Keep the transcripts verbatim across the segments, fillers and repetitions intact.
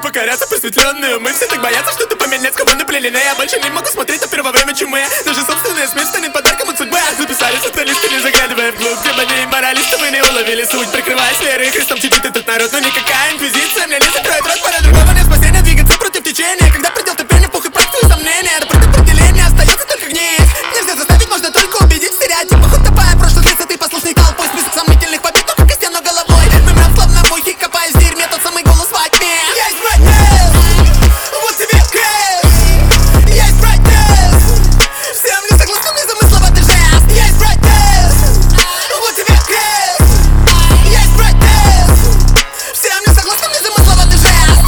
покоряться просветленную. Мы все так боятся что-то поменять, кого наплели. Я больше не могу смотреть на первое время чумы. Даже собственная смерть станет подарком от судьбы. Записали социалисты, не заглядывая вглубь. Демоны и моралисты, вы не уловили суть. Прикрываясь верой, Христом чтит этот народ. Но никакая инквизиция мне не закроет рот. Пора другого нет спасения, двигаться против течения. Когда предел терпения, пух и практику сомнения. Это просто определение, остается только гнить. Нельзя заставить, можно только убедить. Стереотипы, хоть топая, прошлый лица, ты послушный толпой. Список сомнительных побед, только костяной головой. Мы мрак словно мухи, копаясь в дерьме, тот самый голос во тьме. Есть брайтнесс, вот тебе крест. Есть брайтнесс, всем не согласным, не замысловатый жест. Есть брайтнесс, вот тебе крест. Есть брайтнесс, всем не согласным, не замысловатый жеst.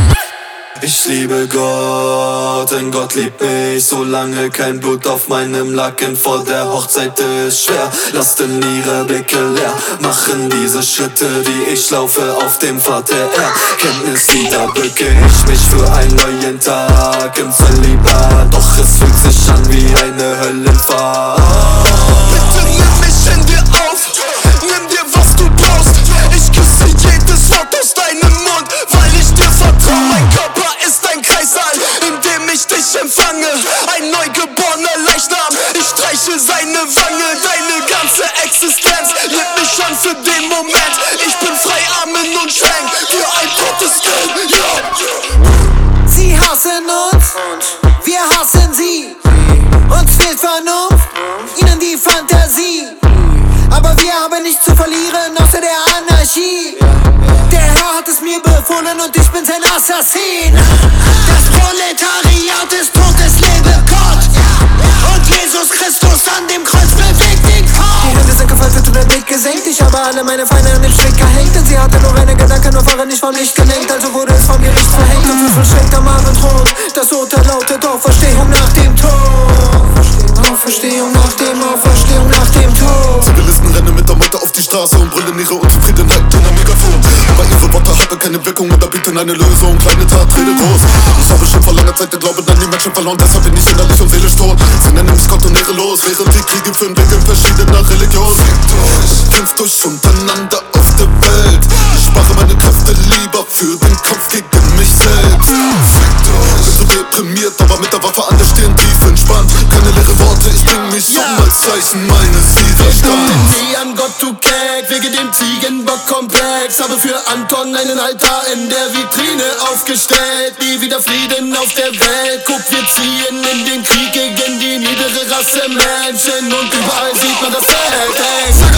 Ich liebe Gott, denn Gott liebt mich. Solange kein Blut auf meinem Laken vor der Hochzeit ist schwer. Lasst in ihre Blicke leer, machen diese Schritte, die ich laufe auf dem Pfad der Erkenntnis. Wieder bücke ich mich für einen neuen Tag im Zölibat. Doch es fühlt sich an wie eine Höllenfahrt. Bitte nimm mich in dir auf, nimm dir was du brauchst. Ich küsse jedes Wort aus deinem Mund, weil ich dir vertraue. Mein Körper ist ein Kreissaal, in dem ich dich empfange. Ein neugeborener Leichnam, ich streiche seine Wange. Deine ganze Existenz lebt mich an für den Moment. Ich bin frei, Amen und Schwenk für ein Protestant, yeah. Sie hassen uns, wir hassen sie. Uns fehlt Vernunft, ihnen die Fantasie. Aber wir haben nichts zu verlieren, außer der Anarchie. Der Herr hat es mir befohlen und ich bin sein Assassin. Das Proletariat ist tot, es lebe Gott. Und Jesus Christus an dem Kreuz bewegt den Kopf. Die Hände sind gefaltet und der Blick gesenkt. Ich habe alle meine Feinde an den Strick gehängt. Denn sie hatte nur eine Gedanken, nur Fahrrad nicht vom Licht gelenkt. Also wurde es vom Gericht verhängt und Würfel schwenkt am Abendrot. Das Urteil lautet Auferstehung nach dem Tod. Auferstehung nach dem, Auferstehung nach dem Tod. Zivilisten rennen mit der Meute auf die Straße und brüllen ihre Unzufriedenheit in ein Megafon. Aber ihre Worte haben keine Wirkung oder bieten eine Lösung. Kleine Tat, Rede groß. Ich habe schon vor langer Zeit den Glauben an die Menschen verloren. Deshalb bin ich innerlich und seelisch tot. Sie nennen mich Gott und ehrelos, während die Kriege führen wegen verschiedener Religionen. Kämpft durch untereinander auf der Welt. Ich spare meine Kräfte lieber für den Kampf gegen mich selbst. Bin so deprimiert, aber mit der Waffe an der Stirn tief entspannt. Keine leeren Worte, ich bring mich um als Zeichen meines Widerstands. Wie an Gott, du Keck, wegen dem Ziegenbock-Komplex. Habe für Anton einen Altar in der Vitrine aufgestellt. Nie wieder Frieden auf der Welt. Guck, wir ziehen in den Krieg gegen die niedere Rasse Menschen. Und überall sieht man das Feld.